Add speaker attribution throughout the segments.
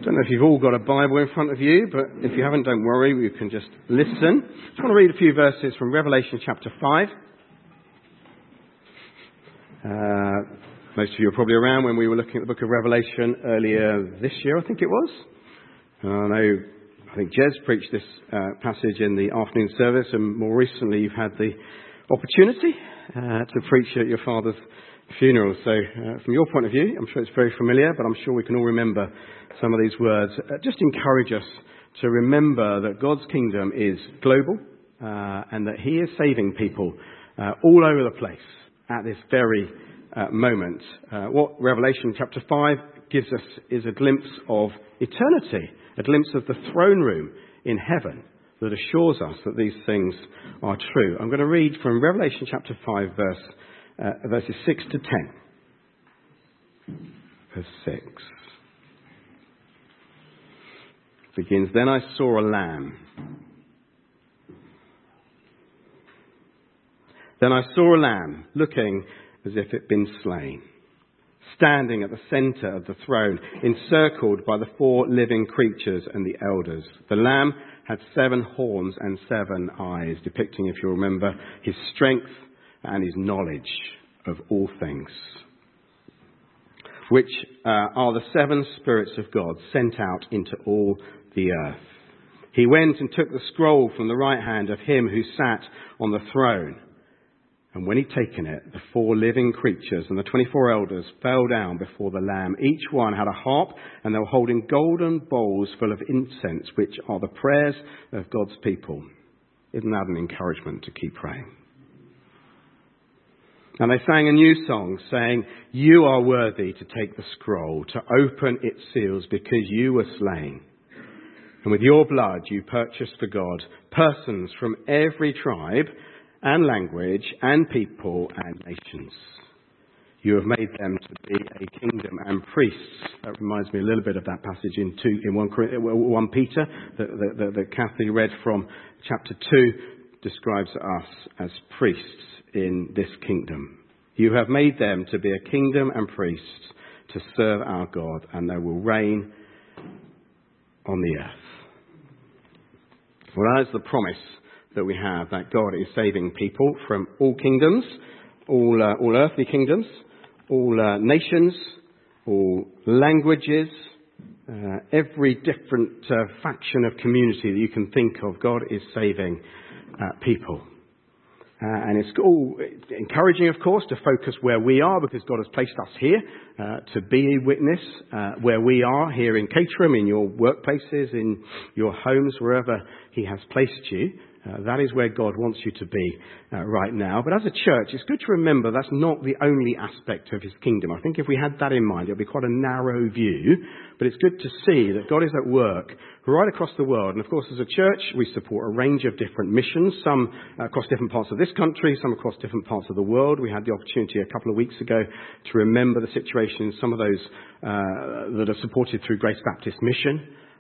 Speaker 1: Don't know if you've all got a Bible in front of you, but if you haven't, don't worry, you can just listen. I just want to read a few verses from Revelation chapter 5. Most of you are probably around when we were looking at the book of Revelation earlier this year, I think it was. I think Jez preached this passage in the afternoon service, and more recently you've had the opportunity to preach at your father's funeral. So from your point of view, I'm sure it's very familiar, but I'm sure we can all remember some of these words. Just encourage us to remember that God's kingdom is global and that he is saving people all over the place at this very moment. What Revelation chapter 5 gives us is a glimpse of eternity, a glimpse of the throne room in heaven that assures us that these things are true. I'm going to read from Revelation chapter 5 verses 6 to 10. Verse 6 begins, "Then I saw a lamb. Then I saw a lamb looking as if it had been slain, standing at the centre of the throne, encircled by the 4 living creatures and the elders. The lamb had 7 horns and 7 eyes, depicting, if you remember, his strength and his knowledge of all things, which are the 7 spirits of God sent out into all the earth. He went and took the scroll from the right hand of him who sat on the throne. And when he'd taken it, the 4 living creatures and the 24 elders fell down before the Lamb. Each one had a harp, and they were holding golden bowls full of incense, which are the prayers of God's people." Isn't that an encouragement to keep praying? "And they sang a new song, saying, 'You are worthy to take the scroll, to open its seals, because you were slain. And with your blood you purchased for God persons from every tribe and language and people and nations. You have made them to be a kingdom and priests.'" That reminds me a little bit of that passage in 1 Peter that Kathy read from chapter 2, describes us as priests in this kingdom. "You have made them to be a kingdom and priests to serve our God, and they will reign on the earth." Well, that is the promise that we have, that God is saving people from all kingdoms, all earthly kingdoms, all nations, all languages, every different faction of community that you can think of. God is saving people. And it's all encouraging, of course, to focus where we are, because God has placed us here to be a witness where we are, here in Caterham, in your workplaces, in your homes, wherever he has placed you. That is where God wants you to be right now. But as a church, it's good to remember that's not the only aspect of his kingdom. I think if we had that in mind, it would be quite a narrow view. But it's good to see that God is at work right across the world. And of course, as a church, we support a range of different missions, some across different parts of this country, some across different parts of the world. We had the opportunity a couple of weeks ago to remember the situation in some of those that are supported through Grace Baptist Mission.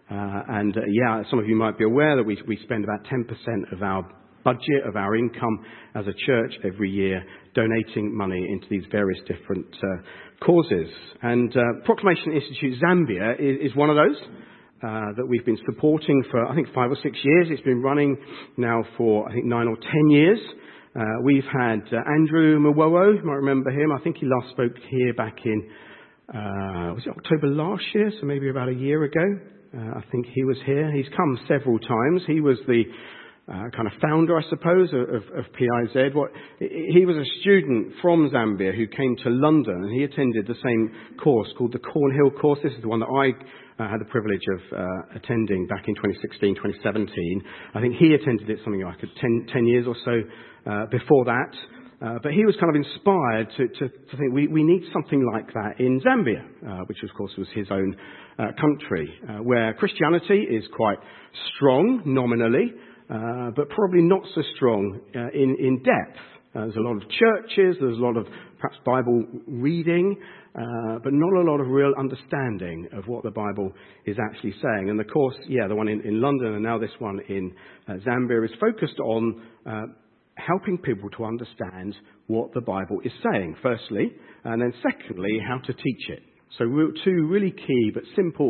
Speaker 1: Some of you might be aware that we spend about 10% of our budget, of our income as a church every year, donating money into these various different causes. And Proclamation Institute Zambia is one of those that we've been supporting for, I think, 5 or 6 years. It's been running now for, I think, 9 or 10 years. We've had Andrew Mwowo, you might remember him. I think he last spoke here back in, was it October last year? So maybe about a year ago. I think he was here. He's come several times. He was the kind of founder, I suppose, of PIZ. He was a student from Zambia who came to London, and he attended the same course called the Cornhill course. This is the one that I had the privilege of attending back in 2016, 2017. I think he attended it something like 10 years or so before that. But he was kind of inspired to think we need something like that in Zambia, which of course was his own country, where Christianity is quite strong nominally, but probably not so strong in depth. There's a lot of churches, there's a lot of perhaps Bible reading, but not a lot of real understanding of what the Bible is actually saying. And of course, the one in London and now this one in Zambia is focused on helping people to understand what the Bible is saying, firstly, and then secondly, how to teach it. So 2 really key but simple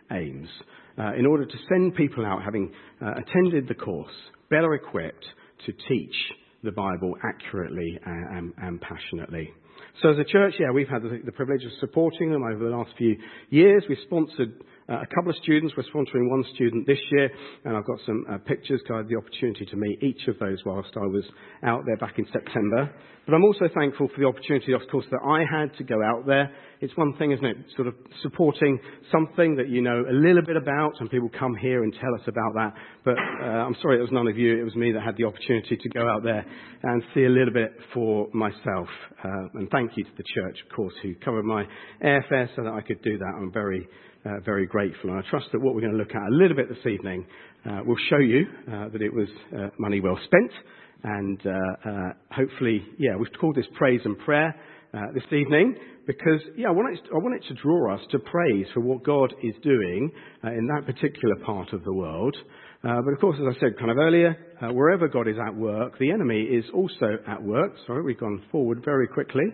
Speaker 1: aims, in order to send people out having attended the course, better equipped to teach the Bible accurately and passionately. So as a church, we've had the privilege of supporting them over the last few years. We've sponsored a couple of students. We're sponsoring one student this year, and I've got some pictures. I had the opportunity to meet each of those whilst I was out there back in September. But I'm also thankful for the opportunity, of course, that I had to go out there. It's one thing, isn't it, sort of supporting something that you know a little bit about, and people come here and tell us about that. But I'm sorry it was none of you. It was me that had the opportunity to go out there and see a little bit for myself. And thank you to the church, of course, who covered my airfare so that I could do that. I'm very grateful. And I trust that what we're going to look at a little bit this evening will show you that it was money well spent. And hopefully, we've called this Praise and Prayer this evening because, I want it to draw us to praise for what God is doing in that particular part of the world. But of course, as I said kind of earlier, wherever God is at work, the enemy is also at work. Sorry, we've gone forward very quickly.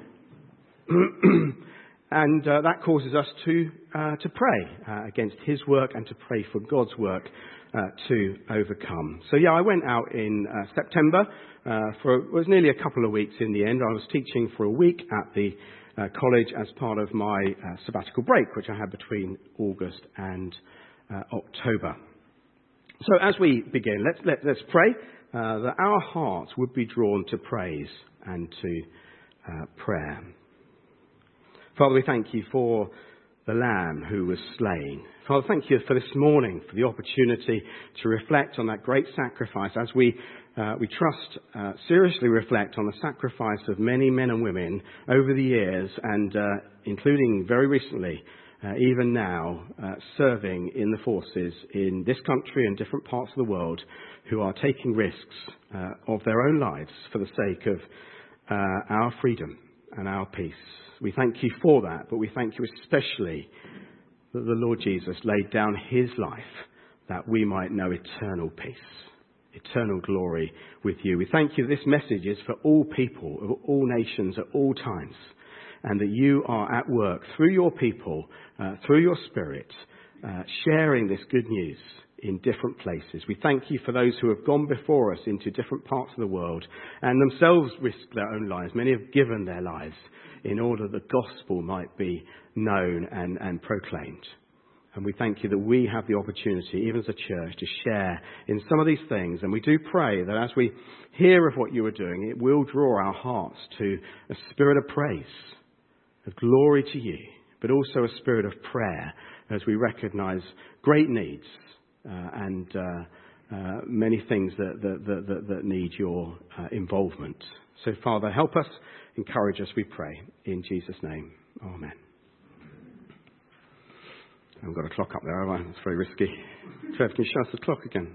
Speaker 1: And that causes us to pray against his work and to pray for God's work to overcome. So I went out in September it was nearly a couple of weeks in the end. I was teaching for a week at the college as part of my sabbatical break, which I had between August and October. So as we begin, let's pray that our hearts would be drawn to praise and to prayer. Father, we thank you for the Lamb who was slain. Father, thank you for this morning, for the opportunity to reflect on that great sacrifice as we trust, seriously reflect on the sacrifice of many men and women over the years and including very recently, even now, serving in the forces in this country and different parts of the world who are taking risks of their own lives for the sake of our freedom and our peace. We thank you for that, but we thank you especially that the Lord Jesus laid down his life that we might know eternal peace, eternal glory with you. We thank you that this message is for all people, of all nations, at all times, and that you are at work through your people, through your Spirit, sharing this good news in different places. We thank you for those who have gone before us into different parts of the world and themselves risked their own lives. Many have given their lives in order the gospel might be known and proclaimed. And we thank you that we have the opportunity, even as a church, to share in some of these things. And we do pray that as we hear of what you are doing, it will draw our hearts to a spirit of praise, of glory to you, but also a spirit of prayer as we recognize great needs and many things that need your involvement. So, Father, help us, encourage us, we pray. In Jesus' name, amen. I haven't got a clock up there, have I? That's very risky. Trev, can you show us the clock again?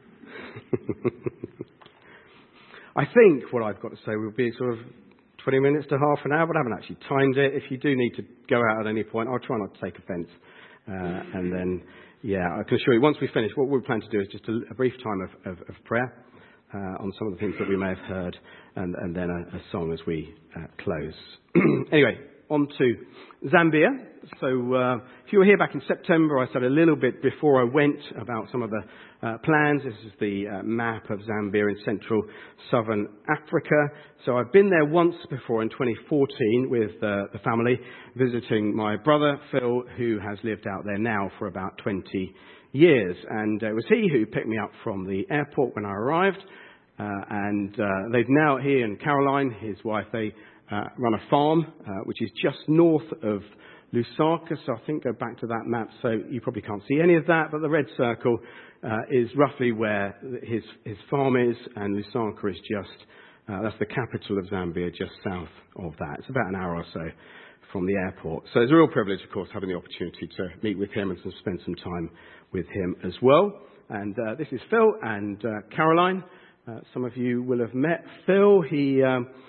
Speaker 1: I think what I've got to say will be sort of 20 minutes to half an hour, but I haven't actually timed it. If you do need to go out at any point, I'll try not to take offence. And then, I can assure you, once we finish, what we plan to do is just a brief time of prayer on some of the things that we may have heard, and then a song as we close. Anyway, on to Zambia. So if you were here back in September, I said a little bit before I went about some of the plans. This is the map of Zambia in central southern Africa. So I've been there once before in 2014 with the family, visiting my brother Phil, who has lived out there now for about 20 years. And it was he who picked me up from the airport when I arrived. And they've now, he and Caroline, his wife, they run a farm which is just north of Lusaka. So I think go back to that map. So you probably can't see any of that, but the red circle is roughly where his farm is, and Lusaka is just that's the capital of Zambia, just south of that. It's about an hour or so from the airport. So it's a real privilege, of course, having the opportunity to meet with him and to spend some time with him as well. And this is Phil and Caroline. Some of you will have met Phil.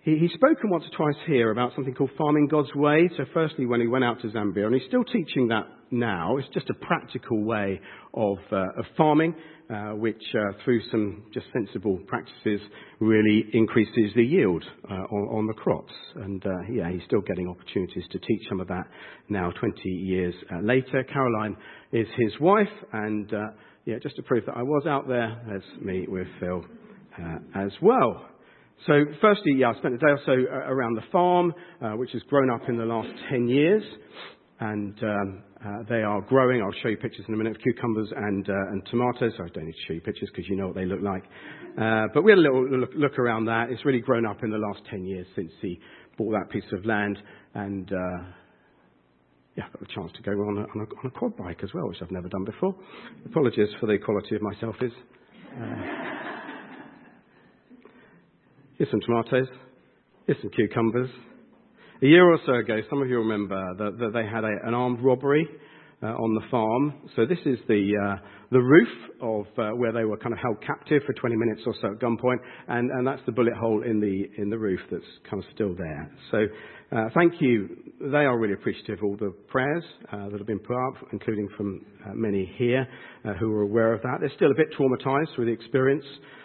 Speaker 1: He's spoken once or twice here about something called Farming God's Way. So firstly, when he went out to Zambia, and he's still teaching that now, it's just a practical way of farming, which through some just sensible practices really increases the yield on the crops. And he's still getting opportunities to teach some of that now 20 years later. Caroline is his wife, and just to prove that I was out there, there's me with Phil as well. So firstly, I spent a day or so around the farm, which has grown up in the last 10 years. And they are growing. I'll show you pictures in a minute of cucumbers and tomatoes. So I don't need to show you pictures because you know what they look like. But we had a little look around that. It's really grown up in the last 10 years since he bought that piece of land. And I've got a chance to go on a quad bike as well, which I've never done before. Apologies for the quality of my selfies. Here's some tomatoes. Here's some cucumbers. A year or so ago, some of you remember that they had an armed robbery on the farm. So this is the roof of where they were kind of held captive for 20 minutes or so at gunpoint, and that's the bullet hole in the roof that's kind of still there. So thank you. They are really appreciative of all the prayers that have been put up, including from many here who are aware of that. They're still a bit traumatized through the experience.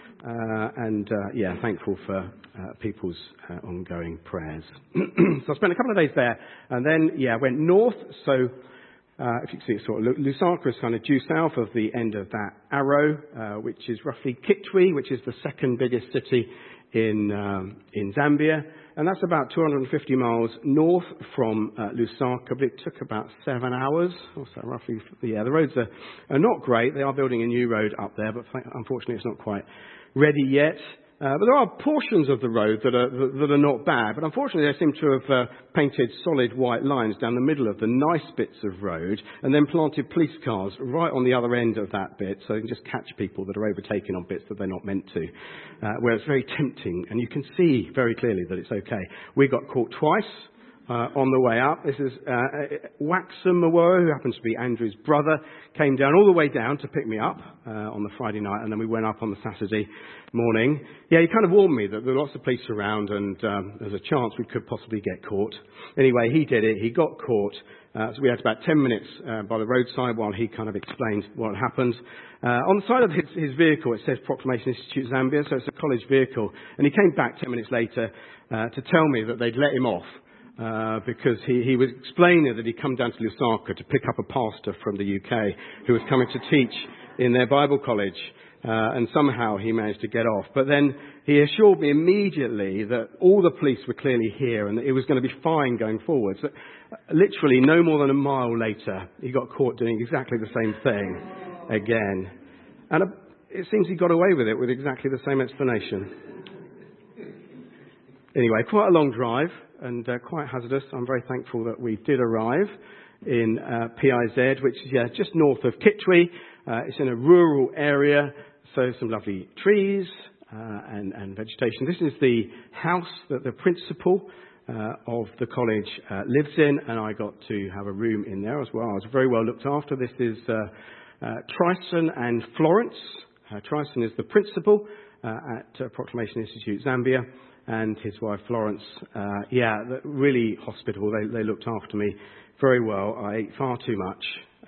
Speaker 1: Thankful for people's ongoing prayers. So I spent a couple of days there, and then went north. So if you can see, it's sort of Lusaka is kind of due south of the end of that arrow, which is roughly Kitwe, which is the second biggest city in Zambia, and that's about 250 miles north from Lusaka. But it took about 7 hours, or so roughly. The roads are not great. They are building a new road up there, but unfortunately, it's not quite ready yet. But there are portions of the road that are not bad. But unfortunately, they seem to have painted solid white lines down the middle of the nice bits of road and then planted police cars right on the other end of that bit so they can just catch people that are overtaking on bits that they're not meant to, where it's very tempting. And you can see very clearly that it's okay. We got caught twice. On the way up. This is Waxam Mawo, who happens to be Andrew's brother, came down all the way down to pick me up on the Friday night, and then we went up on the Saturday morning. Yeah, he kind of warned me that there were lots of police around and there's a chance we could possibly get caught. Anyway, he did it. He got caught. So we had about 10 minutes by the roadside while he kind of explained what had happened. On the side of his vehicle, it says Proclamation Institute Zambia, so it's a college vehicle. And he came back 10 minutes later to tell me that they'd let him off. Because he was explaining that he'd come down to Lusaka to pick up a pastor from the UK who was coming to teach in their Bible college, and somehow he managed to get off. But then he assured me immediately that all the police were clearly here and that it was going to be fine going forward. So literally no more than a mile later, he got caught doing exactly the same thing again. And it seems he got away with it with exactly the same explanation. Anyway, quite a long drive. And quite hazardous. I'm very thankful that we did arrive in PIZ, which is just north of Kitwe. It's in a rural area, so some lovely trees and vegetation. This is the house that the principal of the college lives in, and I got to have a room in there as well. I was very well looked after. This is Tryson and Florence. Tryson is the principal at Proclamation Institute Zambia. And his wife Florence, really hospitable. They looked after me very well. I ate far too much.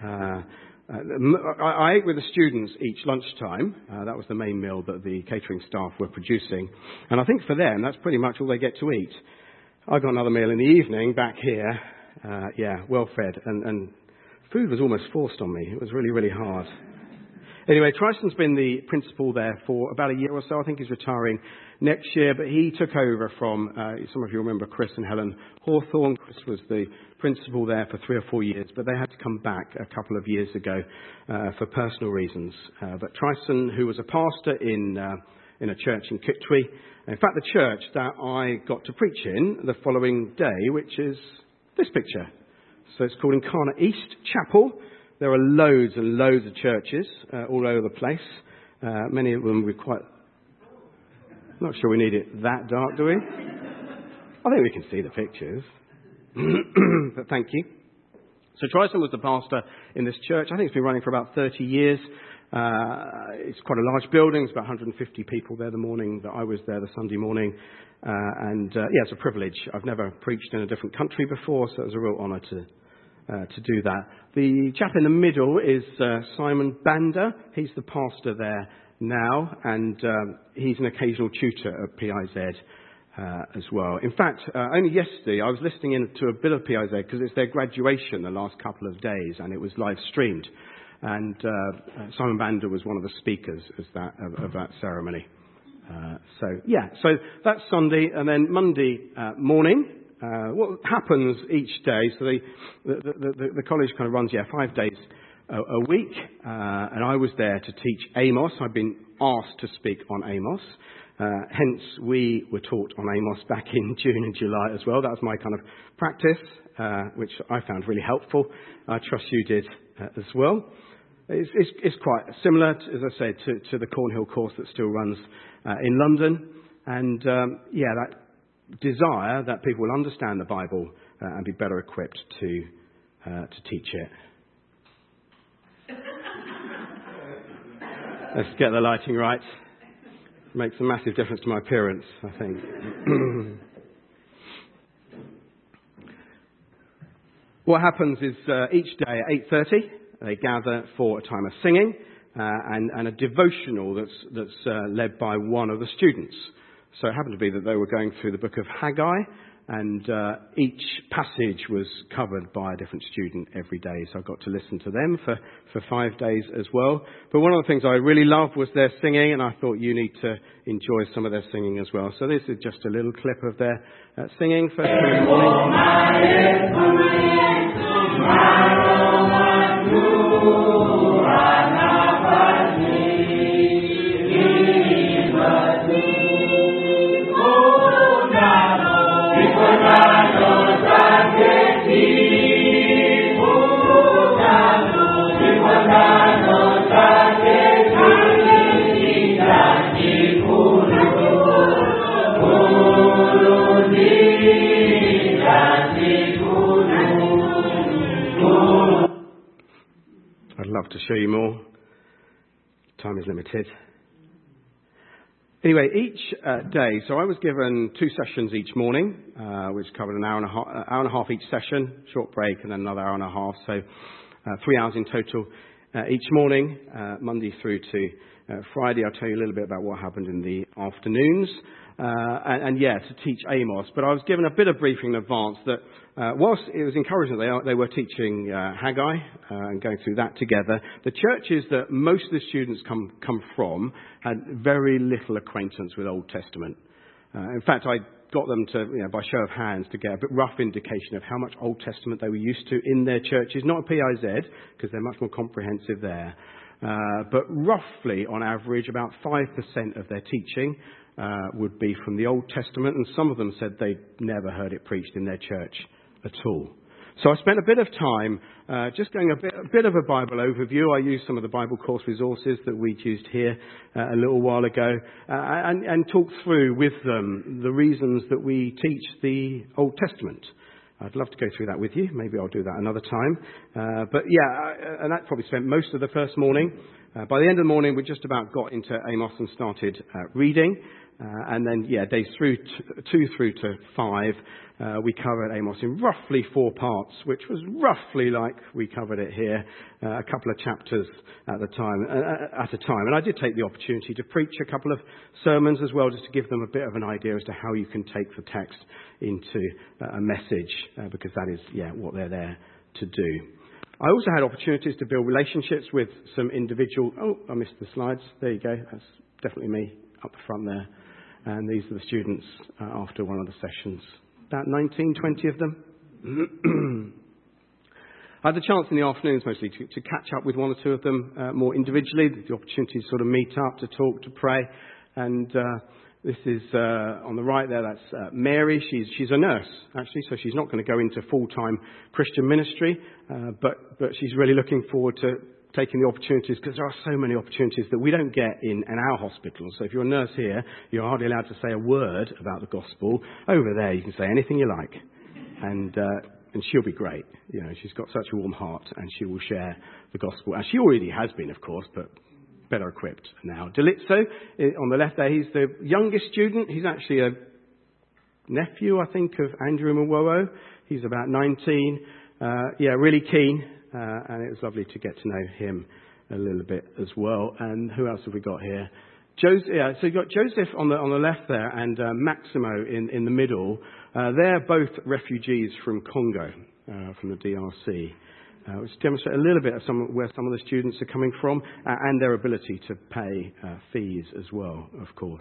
Speaker 1: I ate with the students each lunchtime. That was the main meal that the catering staff were producing. And I think for them, that's pretty much all they get to eat. I got another meal in the evening back here. Well fed. And food was almost forced on me. It was really, really hard. Anyway, Tryson's been the principal there for about a year or so. I think he's retiring next year, but he took over from, some of you remember Chris and Helen Hawthorne. Chris was the principal there for 3 or 4 years, but they had to come back a couple of years ago for personal reasons. But Tryson, who was a pastor in a church in Kitwe, in fact the church that I got to preach in the following day, which is this picture. So it's called Incarnate East Chapel. There are loads and loads of churches all over the place. Many of them not sure we need it that dark, do we? I think we can see the pictures. But thank you. So Tryson was the pastor in this church. I think it's been running for about 30 years. It's quite a large building. It's about 150 people there the morning that I was there, the Sunday morning. It's a privilege. I've never preached in a different country before, so it was a real honour to do that. The chap in the middle is Simon Bander. He's the pastor there now, and he's an occasional tutor at PIZ as well. In fact, only yesterday I was listening in to a bit of PIZ because it's their graduation the last couple of days, and it was live streamed. And Simon Bander was one of the speakers of that ceremony. So that's Sunday, and then Monday morning. What happens each day? So the college kind of runs 5 days a week, and I was there to teach Amos. I've been asked to speak on Amos. Hence, we were taught on Amos back in June and July as well. That was my kind of practice, which I found really helpful. I trust you did as well. It's quite similar, as I said, to the Cornhill course that still runs in London. And that desire that people will understand the Bible and be better equipped to teach it. Let's get the lighting right. Makes a massive difference to my appearance, I think. What happens is each day at 8:30 they gather for a time of singing and a devotional that's led by one of the students. So it happened to be that they were going through the book of Haggai, and each passage was covered by a different student every day. So I got to listen to them for 5 days as well. But one of the things I really loved was their singing, and I thought you need to enjoy some of their singing as well. So this is just a little clip of their singing first thing in the morning. I'd love to show you more. Time is limited. Anyway, each day, so I was given 2 sessions each morning, which covered an hour and a half each session, short break, and then another hour and a half. So 3 hours in total each morning, Monday through to Friday. I'll tell you a little bit about what happened in the afternoons. To teach Amos. But I was given a bit of briefing in advance that whilst it was encouraging that they were teaching Haggai and going through that together, the churches that most of the students come from had very little acquaintance with Old Testament. In fact, I got them to, by show of hands, to get a bit rough indication of how much Old Testament they were used to in their churches, not at PIZ, because they're much more comprehensive there. But roughly, on average, about 5% of their teaching would be from the Old Testament, and some of them said they'd never heard it preached in their church at all. So I spent a bit of time just going a bit of a Bible overview. I used some of the Bible course resources that we'd used here a little while ago and talked through with them the reasons that we teach the Old Testament. I'd love to go through that with you. Maybe I'll do that another time. And that probably spent most of the first morning. By the end of the morning, we just about got into Amos and started reading. Days 2 through to 5, we covered Amos in roughly 4 parts, which was roughly like we covered it here, a couple of chapters at a time. And I did take the opportunity to preach a couple of sermons as well, just to give them a bit of an idea as to how you can take the text into a message, because that is, what they're there to do. I also had opportunities to build relationships with some individual... Oh, I missed the slides. There you go. That's definitely me up the front there. And these are the students after one of the sessions. About 19, 20 of them. I had the chance in the afternoons mostly to catch up with one or two of them more individually. The opportunity to sort of meet up, to talk, to pray. And this is on the right there, that's Mary. She's a nurse, actually, so she's not going to go into full-time Christian ministry. But she's really looking forward to taking the opportunities, because there are so many opportunities that we don't get in our hospitals. So if you're a nurse here, you're hardly allowed to say a word about the gospel. Over there, you can say anything you like. And she'll be great. You know, she's got such a warm heart, and she will share the gospel. And she already has been, of course, but better equipped now. Delitzo, on the left there, he's the youngest student. He's actually a nephew, I think, of Andrew Mwowo. He's about 19. Really keen. And it was lovely to get to know him a little bit as well. And who else have we got here? So you've got Joseph on the left there, and Maximo in the middle. They're both refugees from Congo, from the DRC, which demonstrate a little bit of where some of the students are coming from, and their ability to pay fees as well, of course.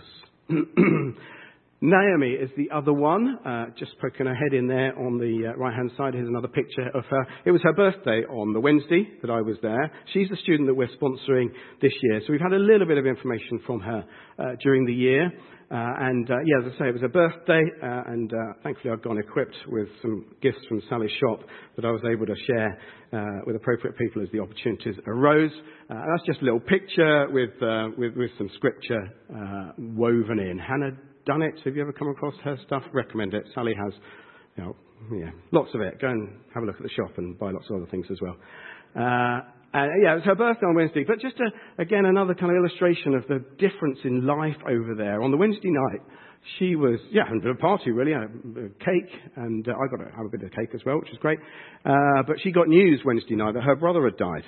Speaker 1: Naomi is the other one, just poking her head in there on the right-hand side. Here's another picture of her. It was her birthday on the Wednesday that I was there. She's the student that we're sponsoring this year. So we've had a little bit of information from her during the year. As I say, it was her birthday, and thankfully I've gone equipped with some gifts from Sally's shop that I was able to share with appropriate people as the opportunities arose. That's just a little picture with some scripture woven in. Hannah Dunnett, have you ever come across her stuff? Recommend it. Sally has, lots of it. Go and have a look at the shop and buy lots of other things as well. It was her birthday on Wednesday, but just again another kind of illustration of the difference in life over there. On the Wednesday night, she was having a party really, a cake, and I got to have a bit of cake as well, which was great. But she got news Wednesday night that her brother had died.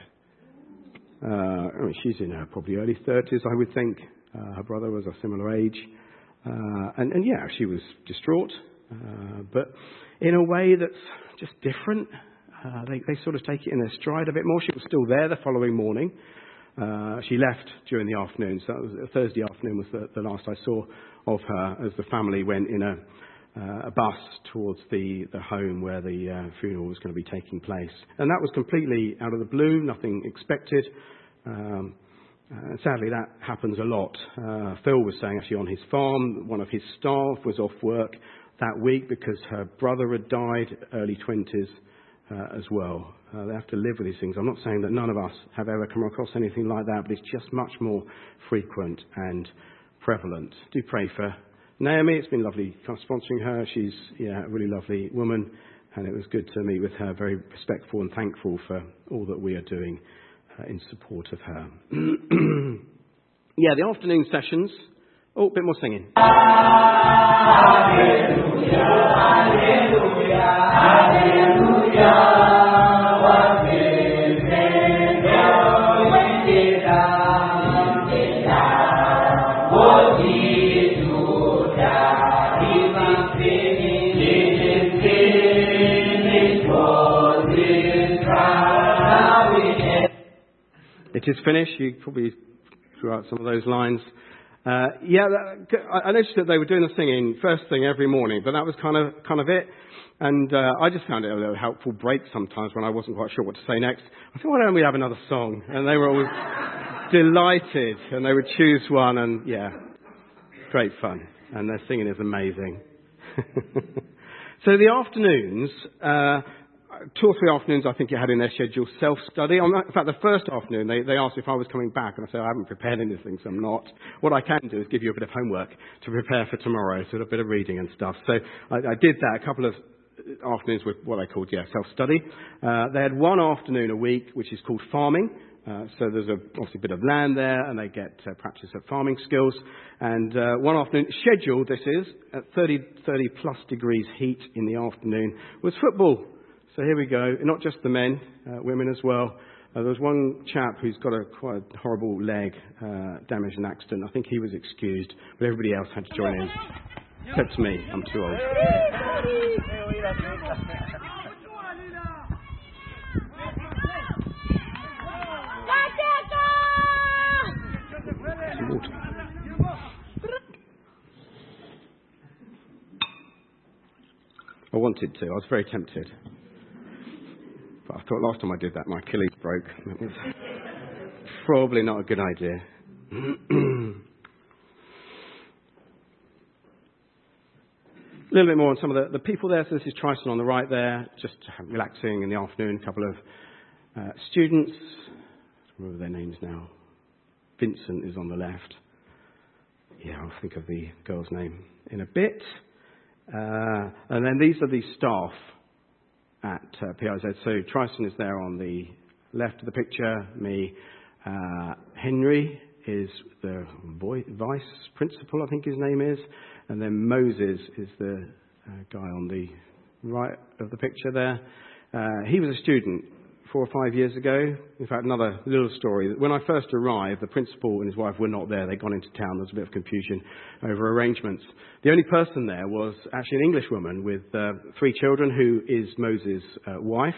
Speaker 1: She's in her probably early 30s, I would think. Her brother was a similar age. She was distraught, but in a way that's just different. They sort of take it in their stride a bit more. She was still there the following morning. She left during the afternoon, so that was, Thursday afternoon was the last I saw of her as the family went in a bus towards the home where the funeral was going to be taking place. And that was completely out of the blue, nothing expected. Sadly, that happens a lot. Phil was saying actually on his farm, one of his staff was off work that week because her brother had died, early 20s as well. They have to live with these things. I'm not saying that none of us have ever come across anything like that, but it's just much more frequent and prevalent. Do pray for Naomi. It's been lovely sponsoring her. She's a really lovely woman, and it was good to meet with her. Very respectful and thankful for all that we are doing in support of her. The afternoon sessions. Oh, a bit more singing. Hallelujah, hallelujah, hallelujah. It is finished. You probably threw out some of those lines. I noticed that they were doing the singing first thing every morning, but that was kind of it. And I just found it a little helpful break sometimes when I wasn't quite sure what to say next. I thought, why don't we have another song? And they were always delighted, and they would choose one, and great fun. And their singing is amazing. So the afternoons, 2 or 3 afternoons I think you had in their schedule self-study. In fact, the first afternoon they asked if I was coming back, and I said I haven't prepared anything, so I'm not. What I can do is give you a bit of homework to prepare for tomorrow, so a bit of reading and stuff. So I did that a couple of afternoons with what I called self-study. They had one afternoon a week which is called farming. So there's obviously a bit of land there, and they get practice at farming skills. And one afternoon, scheduled this is, at 30 plus degrees heat in the afternoon, was football. So here we go. Not just the men, women as well. There was one chap who's got quite a horrible leg damage in an accident. I think he was excused, but everybody else had to join in. Except me. I'm too old. Some water. I wanted to. I was very tempted. But I thought last time I did that, my Achilles broke. It was probably not a good idea. A little bit more on some of the people there. So this is Tristan on the right there, just relaxing in the afternoon. A couple of students. I don't remember their names now. Vincent is on the left. I'll think of the girl's name in a bit. And then these are the staff at PIZ. So Tristan is there on the left of the picture. Me, Henry is the vice principal, I think his name is, and then Moses is the guy on the right of the picture there. He was a student 4 or 5 years ago. In fact, another little story. When I first arrived, the principal and his wife were not there. They'd gone into town. There was a bit of confusion over arrangements. The only person there was actually an English woman with 3 children, who is Moses' wife.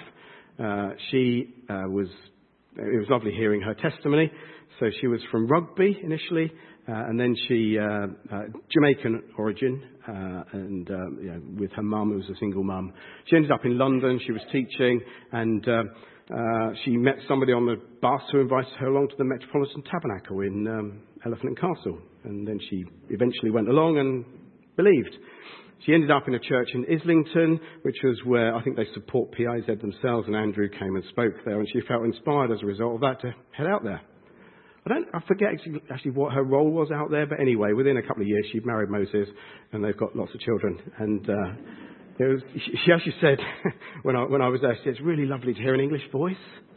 Speaker 1: It was lovely hearing her testimony. So she was from Rugby initially, and then she, Jamaican origin, and with her mum, who was a single mum. She ended up in London. She was teaching, and she met somebody on the bus who invited her along to the Metropolitan Tabernacle in Elephant and Castle. And then she eventually went along and believed. She ended up in a church in Islington, which was where I think they support PIZ themselves, and Andrew came and spoke there, and she felt inspired as a result of that to head out there. I forget actually what her role was out there, but anyway, within a couple of years she married Moses, and they've got lots of children. And she actually said, when I was there, she said, it's really lovely to hear an English voice.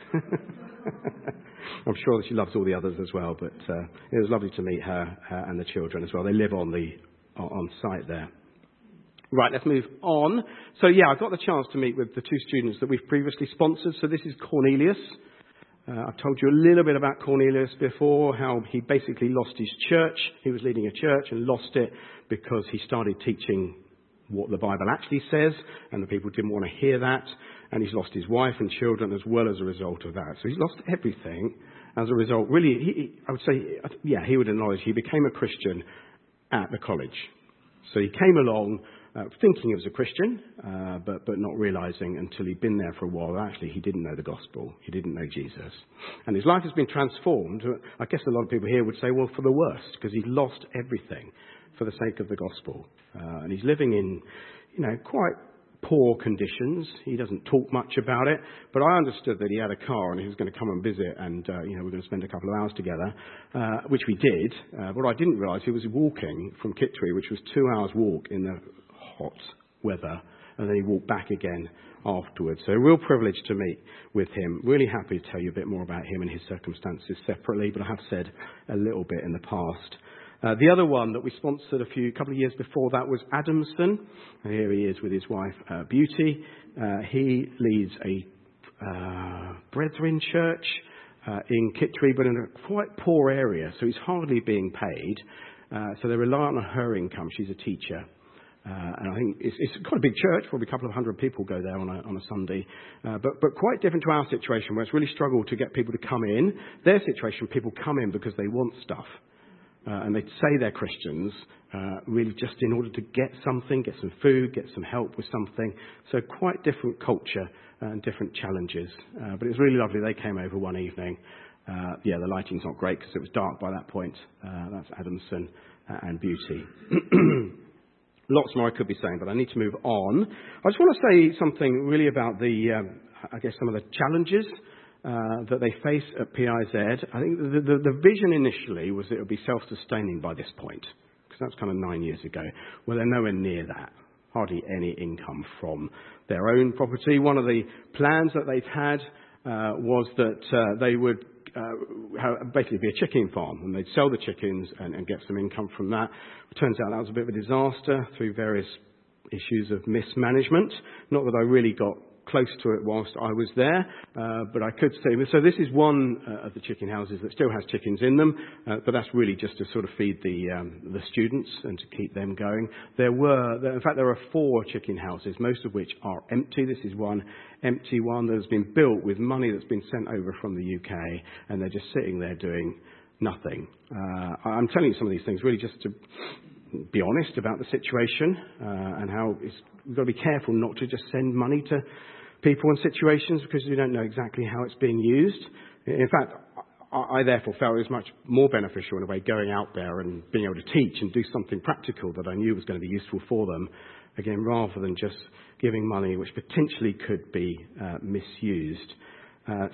Speaker 1: I'm sure that she loves all the others as well, but it was lovely to meet her and the children as well. They live on site there. Right, let's move on. So yeah, I got the chance to meet with the 2 students that we've previously sponsored. So this is Cornelius. I've told you a little bit about Cornelius before, how he basically lost his church. He was leading a church and lost it because he started teaching what the Bible actually says, and the people didn't want to hear that. And he's lost his wife and children as well as a result of that. So he's lost everything as a result. Really, I would say, yeah, he would acknowledge he became a Christian at the college. So he came along thinking he was a Christian, but not realizing until he'd been there for a while, actually, he didn't know the gospel. He didn't know Jesus. And his life has been transformed. I guess a lot of people here would say, well, for the worst, because he's lost everything for the sake of the gospel. And he's living in, quite poor conditions. He doesn't talk much about it, but I understood that he had a car and he was going to come and visit, and we're going to spend a couple of hours together, which we did. What I didn't realise, he was walking from Kittery, which was 2 hours walk in the hot weather, and then he walked back again afterwards. So a real privilege to meet with him. Really happy to tell you a bit more about him and his circumstances separately, but I have said a little bit in the past. The other one that we sponsored a couple of years before that was Adamson. Here he is with his wife, Beauty. He leads a Brethren church in Kittery, but in a quite poor area, so he's hardly being paid. So they rely on her income. She's a teacher. And I think it's quite a big church, probably a couple of hundred people go there on a Sunday. But quite different to our situation, where it's really struggled to get people to come in. Their situation, people come in because they want stuff. And they say they're Christians, really just in order to get something, get some food, get some help with something. So quite different culture and different challenges. But it was really lovely. They came over one evening. The lighting's not great because it was dark by that point. That's Adamson and Beauty. Lots more I could be saying, but I need to move on. I just want to say something really about some of the challenges that they face at PIZ. I think the vision initially was that it would be self-sustaining by this point, because that's kind of 9 years ago. Well, they're nowhere near that. Hardly any income from their own property. One of the plans that they've had was that they would basically be a chicken farm, and they'd sell the chickens and get some income from that. It turns out that was a bit of a disaster through various issues of mismanagement. Not that I really got close to it whilst I was there, but I could say, so this is one of the chicken houses that still has chickens in them, but that's really just to sort of feed the students and to keep them going. In fact, there are 4 chicken houses, most of which are empty. This is one empty one that has been built with money that's been sent over from the UK, and they're just sitting there doing nothing. I'm telling you some of these things really just to be honest about the situation and how we've got to be careful not to just send money to people and situations because we don't know exactly how it's being used. In fact, I therefore felt it was much more beneficial in a way going out there and being able to teach and do something practical that I knew was going to be useful for them, again, rather than just giving money which potentially could be misused. By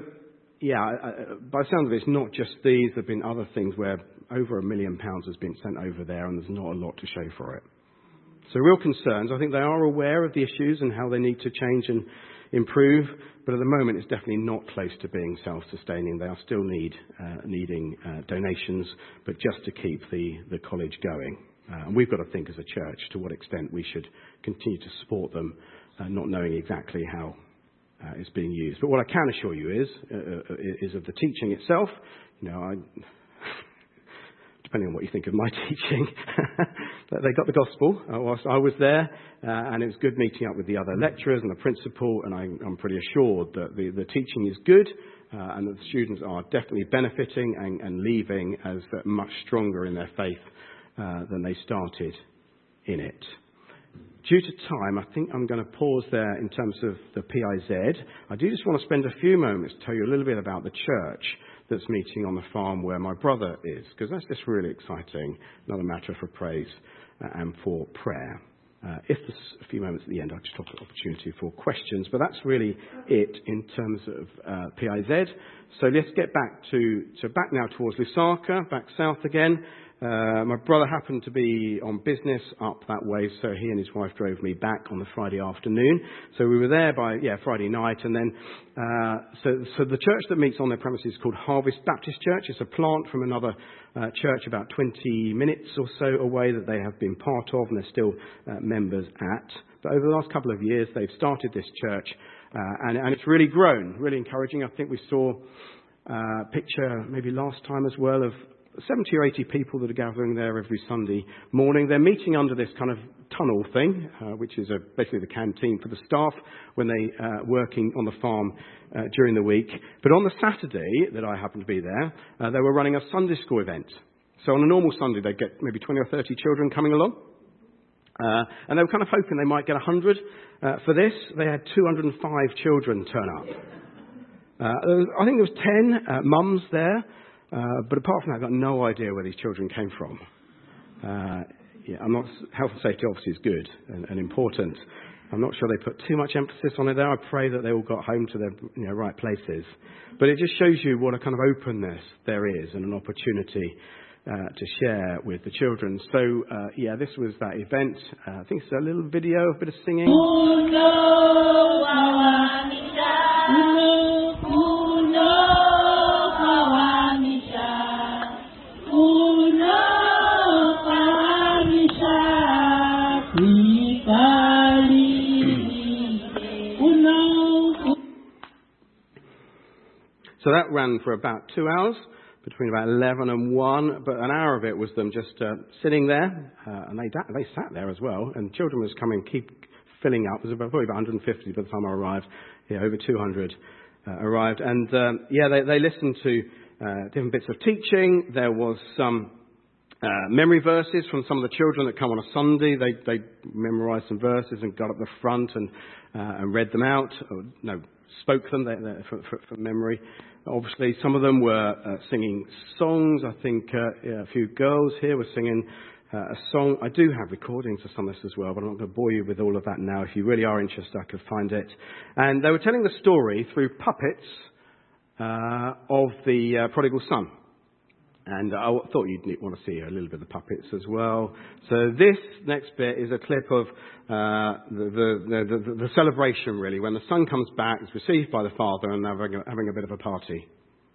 Speaker 1: the sound of it, it's not just these. There have been other things where over £1 million has been sent over there and there's not a lot to show for it. So real concerns. I think they are aware of the issues and how they need to change and improve, but at the moment it's definitely not close to being self-sustaining. They are still needing donations, but just to keep the college going. And we've got to think as a church to what extent we should continue to support them, not knowing exactly how it's being used. But what I can assure you is of the teaching itself. You know, depending on what you think of my teaching, they got the gospel whilst I was there, and it was good meeting up with the other lecturers and the principal, and I'm pretty assured that the teaching is good, and that the students are definitely benefiting and leaving as much stronger in their faith than they started in it. Due to time, I think I'm going to pause there in terms of the PIZ. I do just want to spend a few moments to tell you a little bit about the church that's meeting on the farm where my brother is, because that's just really exciting, another matter for praise and for prayer. If there's a few moments at the end, I'll just have an opportunity for questions, but that's really it in terms of PIZ. So let's get back back now towards Lusaka, back south again. My brother happened to be on business up that way, so he and his wife drove me back on the Friday afternoon. So we were there by Friday night, and then so the church that meets on their premises is called Harvest Baptist Church. It's a plant from another church about 20 minutes or so away that they have been part of, and they're still members at. But over the last couple of years, they've started this church, and it's really grown, really encouraging. I think we saw a picture maybe last time as well of 70 or 80 people that are gathering there every Sunday morning. They're meeting under this kind of tunnel thing, which is basically the canteen for the staff when they working on the farm during the week. But on the Saturday that I happened to be there, they were running a Sunday school event. So on a normal Sunday, they'd get maybe 20 or 30 children coming along. And they were kind of hoping they might get 100. For this, they had 205 children turn up. I think there was 10 mums there. But apart from that, I've got no idea where these children came from. Health and safety obviously is good and important. I'm not sure they put too much emphasis on it there. I pray that they all got home to their right places. But it just shows you what a kind of openness there is and an opportunity to share with the children. So, this was that event. I think it's a little video, a bit of singing. So that ran for about 2 hours, between about 11 and 1, but an hour of it was them just sitting there, and they sat there as well, and children was coming, keep filling up. There was probably about 150 by the time I arrived. Over 200 arrived, and they listened to different bits of teaching. There was some memory verses from some of the children that come on a Sunday. They memorised some verses and got up the front and read them out. Spoke them from memory. Obviously, some of them were singing songs. I think a few girls here were singing a song. I do have recordings of some of this as well, but I'm not going to bore you with all of that now. If you really are interested, I could find it. And they were telling the story through puppets of the prodigal son. And I thought you'd want to see a little bit of the puppets as well. So this next bit is a clip of the celebration, really, when the son comes back, is received by the father, and they're having a bit of a party.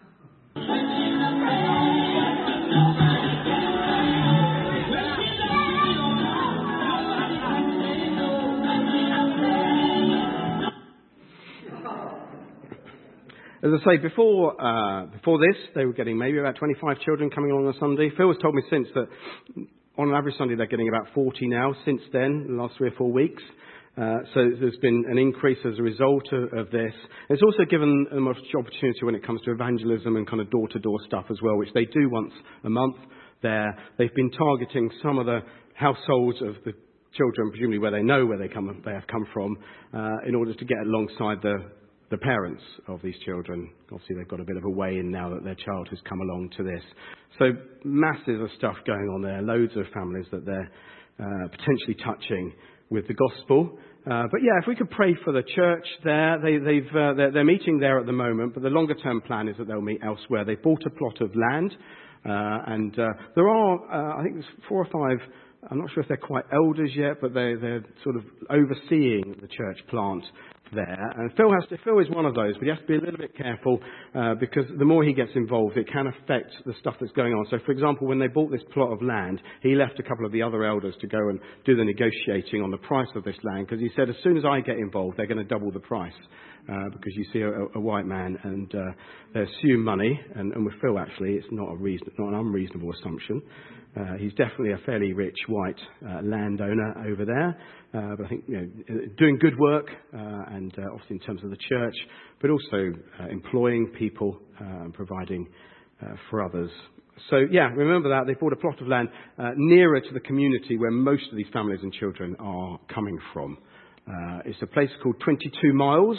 Speaker 1: As I say, before this, they were getting maybe about 25 children coming along on a Sunday. Phil has told me since that on an average Sunday they're getting about 40 now, since then, the last 3 or 4 weeks. So there's been an increase as a result of this. It's also given them an opportunity when it comes to evangelism and kind of door-to-door stuff as well, which they do once a month there. They've been targeting some of the households of the children, presumably where they know where they have come from, in order to get alongside the parents of these children. Obviously, they've got a bit of a way in now that their child has come along to this. So masses of stuff going on there, loads of families that they're potentially touching with the gospel. But if we could pray for the church there. They're meeting there at the moment, but the longer term plan is that they'll meet elsewhere. They've bought a plot of land, and there are, I think there's 4 or 5 I'm not sure if they're quite elders yet, but they're sort of overseeing the church plant there. And Phil is one of those, but he has to be a little bit careful because the more he gets involved, it can affect the stuff that's going on. So, for example, when they bought this plot of land, he left a couple of the other elders to go and do the negotiating on the price of this land, because he said, as soon as I get involved, they're going to double the price. Because you see a white man and they assume money, and with Phil actually it's not an unreasonable assumption. He's definitely a fairly rich white landowner over there, but I think doing good work and obviously in terms of the church, but also employing people and providing for others. So yeah, remember that they bought a plot of land nearer to the community where most of these families and children are coming from. It's a place called 22 Miles.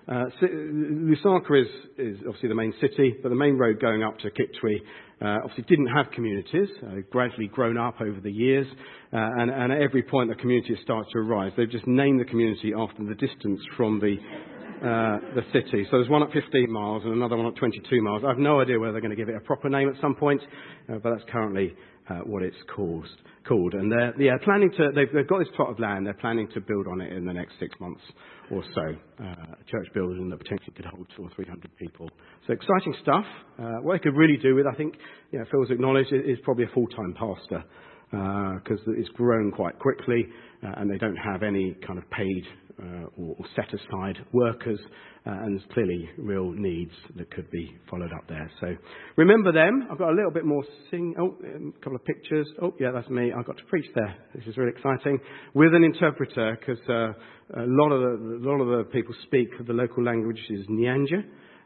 Speaker 1: Lusaka is obviously the main city, but the main road going up to Kitwe obviously didn't have communities. Gradually grown up over the years, and at every point the community starts to arise. They've just named the community after the distance from the city. So there's one at 15 miles and another one at 22 miles. I have no idea whether they're going to give it a proper name at some point, but that's currently what it's called. And they're planning to. They've got this plot of land. They're planning to build on it in the next 6 months or so. A church building that potentially could hold 200 or 300 people. So exciting stuff. What they could really do with, I think, Phil's acknowledged, is probably a full-time pastor, because it's grown quite quickly, and they don't have any kind of paid or set-aside workers, and there's clearly real needs that could be followed up there. So remember them. I've got a little bit more a couple of pictures. Oh, yeah, that's me. I've got to preach there. This is really exciting. With an interpreter, because a lot of the people speak the local language is Nyanja.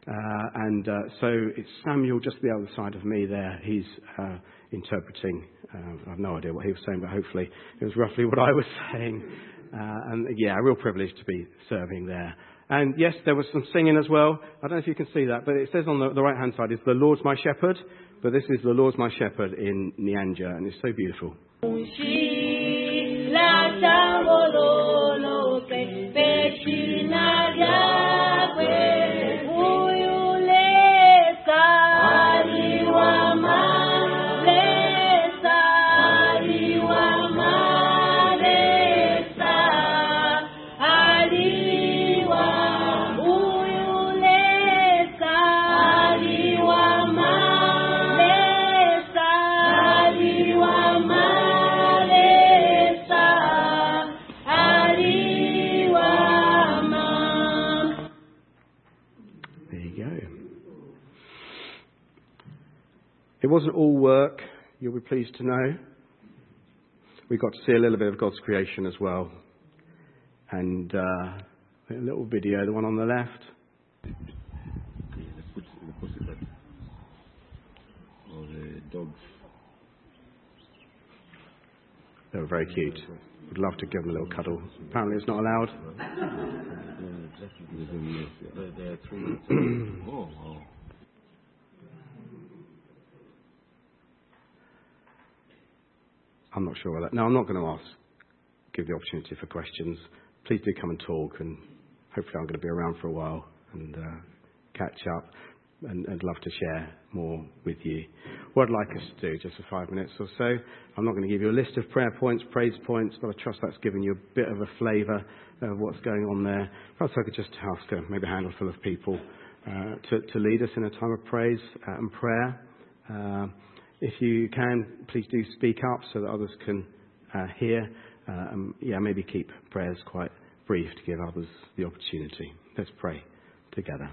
Speaker 1: So it's Samuel just the other side of me there. He's interpreting. I have no idea what he was saying, but hopefully it was roughly what I was saying. A real privilege to be serving there. And yes, there was some singing as well. I don't know if you can see that, but it says on the right-hand side, it's the Lord's my shepherd. But this is the Lord's my shepherd in Nyanja, and it's so beautiful. It wasn't all work, you'll be pleased to know. We got to see a little bit of God's creation as well. And a little video, the one on the left.
Speaker 2: Or the dogs.
Speaker 1: They were very cute. Would love to give them a little cuddle. Apparently it's not allowed.
Speaker 2: They're 3 Oh, wow.
Speaker 1: I'm not sure whether... No, I'm not going to give the opportunity for questions. Please do come and talk, and hopefully I'm going to be around for a while and catch up and love to share more with you. What I'd like us to do, just for 5 minutes or so, I'm not going to give you a list of prayer points, praise points, but I trust that's given you a bit of a flavour of what's going on there. Perhaps I could just ask maybe a handful of people to lead us in a time of praise and prayer. If you can, please do speak up so that others can hear. Maybe keep prayers quite brief to give others the opportunity. Let's pray together.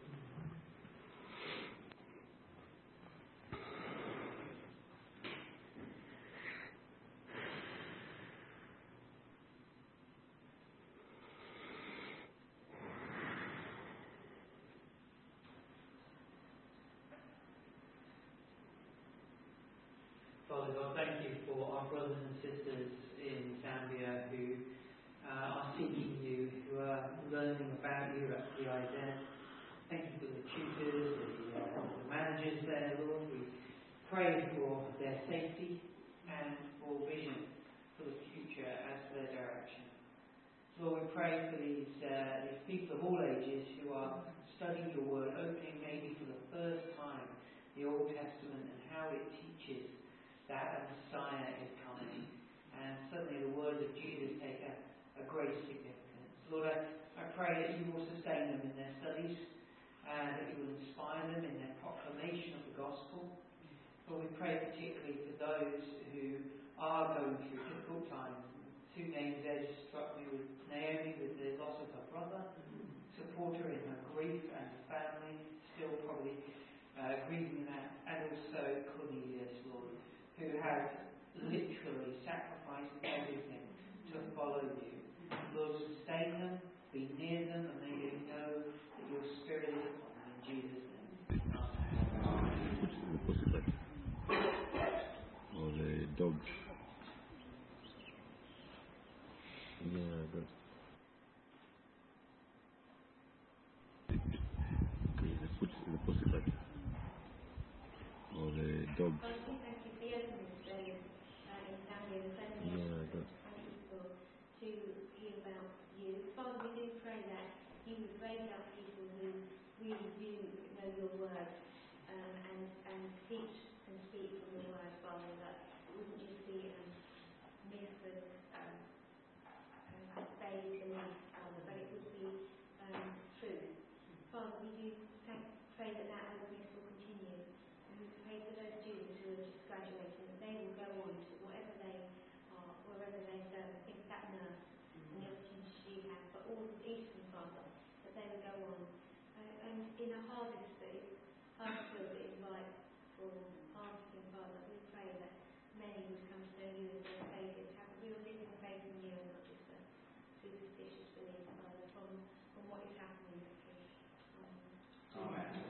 Speaker 3: Father God, thank you for our brothers and sisters in Zambia who are seeking you, who are learning about you at the IZ. Thank you for the tutors, the managers there, Lord. We pray for their safety and for vision for the future as their direction. Lord, we pray for these people of all ages who are studying your word, opening maybe for the first time the Old Testament and how it teaches that a Messiah is coming, and suddenly the words of Jesus take a great significance. Lord, I pray that you will sustain them in their studies, that you will inspire them in their proclamation of the gospel. Lord, we pray particularly for those who are going through difficult times. Two names there just struck me, with Naomi, with the loss of her brother, support her in her grief, and family still probably grieving that, and also Cornelius, Lord, who has literally sacrificed everything to follow you. Lord, sustain them, be near them, and may they know that your Spirit is upon them. In Jesus' name.
Speaker 2: Or the dog. Yeah, good. The pussycat. Or the dog.
Speaker 4: Thank you for your openness in Zambia.
Speaker 2: Yeah, good.
Speaker 4: People to hear about you. Father, we do pray that you would raise up people who really do know your word and teach and speak from your word, Father, that it wouldn't just be myth and vague belief, Father, but it would be truth. Father, we do pray that openness will continue. And we pray for those students who are just graduating, that they will go on to whatever they are, wherever they serve. I think that nurse and the opportunity you have, but all each of them, Father, that they will go on. And in a harvest that is like for harvesting, Father, we pray that many would come to know you as their Saviour, to have a real living faith in you and not just a superstitious belief, Father, from what is happening.
Speaker 3: Amen.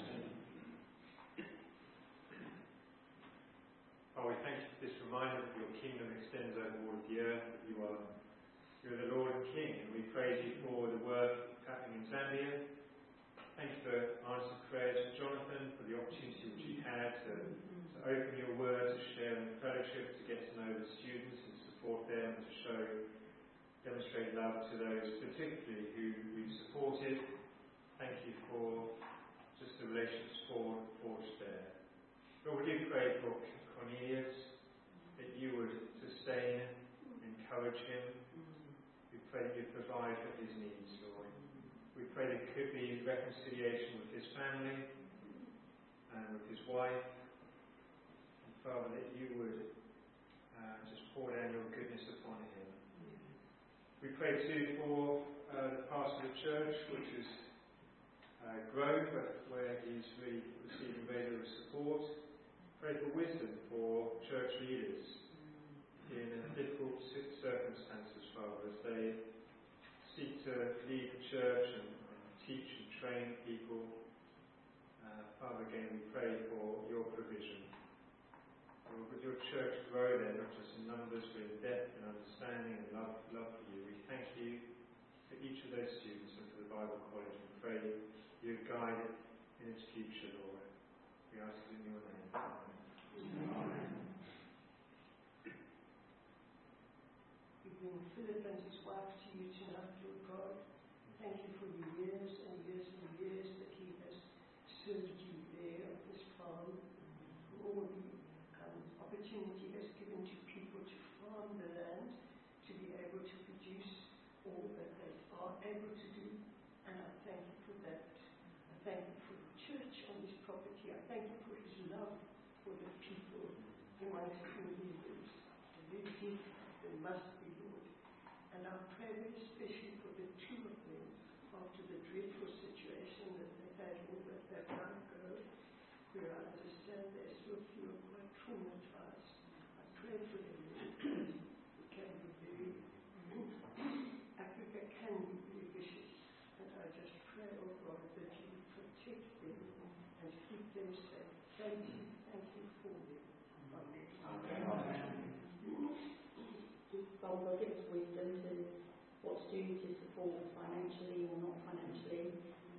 Speaker 5: Oh, we thank you for this reminder that your kingdom extends over all of the earth, that you're the Lord and King, and we praise you for the work happening in Zambia. Thank you for answered prayers for Jonathan, for the opportunity which he had to open your word, to share in fellowship, to get to know the students and support them, to demonstrate love to those particularly who we've supported. Thank you for just the relationships forged there. Lord, we do pray for Cornelius, that you would sustain, encourage him. We pray that you provide for his needs, Lord. We pray that there could be reconciliation with his family and with his wife. And Father, that you would just pour down your goodness upon him. We pray too for the pastor of the church, which is grown, but where he's really receiving regular support. Pray for wisdom for church leaders in difficult circumstances, Father, as they seek to lead the church and teach and train people. Father, again, we pray for your provision. Lord, would your church grow there, not just in numbers, but in depth and understanding and love for you. We thank you for each of those students and for the Bible College, and pray you guide it in its future, Lord. We ask it in your name. Amen.
Speaker 6: We bring Philip and his wife to you tonight, Lord God. Thank you for the years and years and years that he has served you there on this farm, for all the opportunity he has given to people to farm the land, to be able to produce all that they are able to do. And I thank you for that. I thank you for the church on this property. I thank you for his love for the people amongst whom he lives. Very deep there must be, Lord. And I pray very especially for the two of them after the dreadful situation that they had all that time ago, where I understand they still feel quite traumatized. I pray for them, Lord. It can be very, Africa can be very vicious. And I just pray, oh God, that you would protect them and keep them safe. Thank you for them. Amen.
Speaker 7: God will give us wisdom to what to do to support financially or not financially.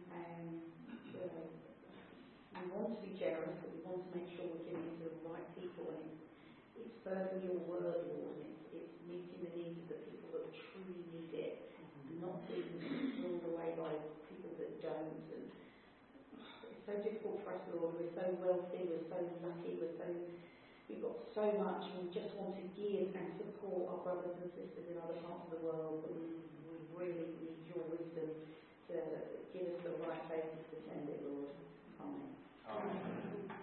Speaker 7: We want to be generous, but we want to make sure we're giving it to the right people. And it's furthering your word, Lord, and it's meeting the needs of the people that truly need it, and not being ruled away by people that don't. And it's so difficult for us, Lord. We're so wealthy, we're so lucky, we we've got so much, and we just want to give and support our brothers and sisters in other parts of the world, but we really need your wisdom to give us the right basis to send it, Lord. Amen. Amen.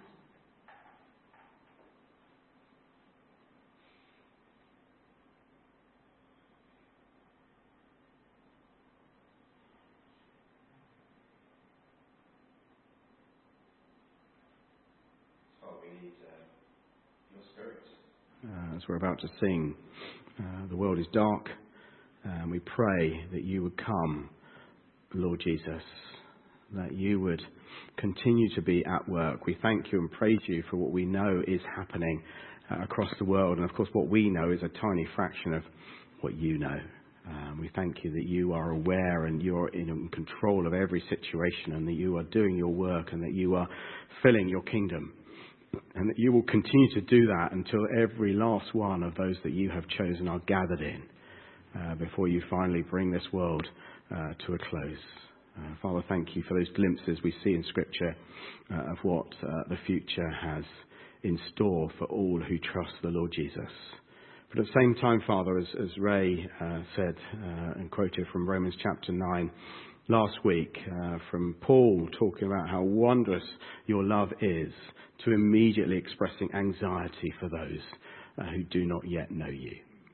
Speaker 1: As we're about to sing, the world is dark, and we pray that you would come, Lord Jesus, that you would continue to be at work. We thank you and praise you for what we know is happening across the world, and of course what we know is a tiny fraction of what you know. We thank you that you are aware and you're in control of every situation, and that you are doing your work, and that you are filling your kingdom. And that you will continue to do that until every last one of those that you have chosen are gathered in before you finally bring this world to a close. Father, thank you for those glimpses we see in Scripture of what the future has in store for all who trust the Lord Jesus. But at the same time, Father, as Ray said and quoted from Romans chapter 9, last week, from Paul talking about how wondrous your love is, to immediately expressing anxiety for those who do not yet know you.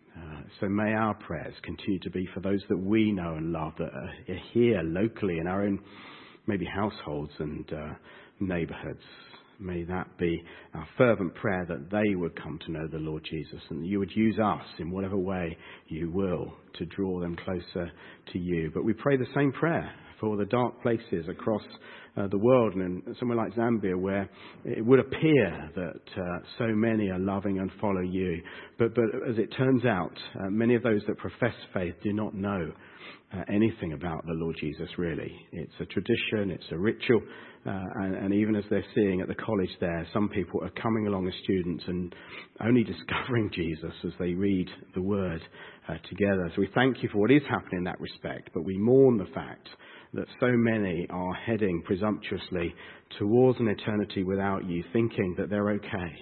Speaker 1: So may our prayers continue to be for those that we know and love, that are here locally in our own maybe households and neighbourhoods. May that be our fervent prayer, that they would come to know the Lord Jesus, and that you would use us in whatever way you will to draw them closer to you. But we pray the same prayer for the dark places across the world, and in somewhere like Zambia, where it would appear that so many are loving and follow you. But as it turns out, many of those that profess faith do not know anything about the Lord Jesus, really. It's a tradition, it's a ritual, and even as they're seeing at the college there, some people are coming along as students and only discovering Jesus as they read the Word together. So we thank you for what is happening in that respect, but we mourn the fact that so many are heading presumptuously towards an eternity without you, thinking that they're okay.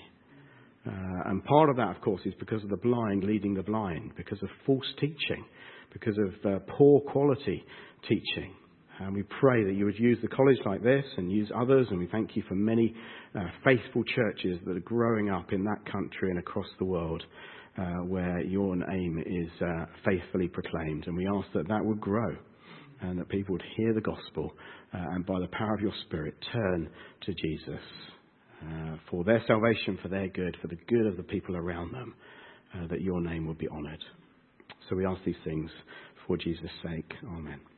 Speaker 1: And part of that, of course, is because of the blind leading the blind, because of false teaching, because of poor quality teaching. And we pray that you would use the college like this and use others, and we thank you for many faithful churches that are growing up in that country and across the world where your name is faithfully proclaimed. And we ask that that would grow, and that people would hear the gospel and by the power of your Spirit turn to Jesus for their salvation, for their good, for the good of the people around them, that your name would be honoured. So we ask these things for Jesus' sake. Amen.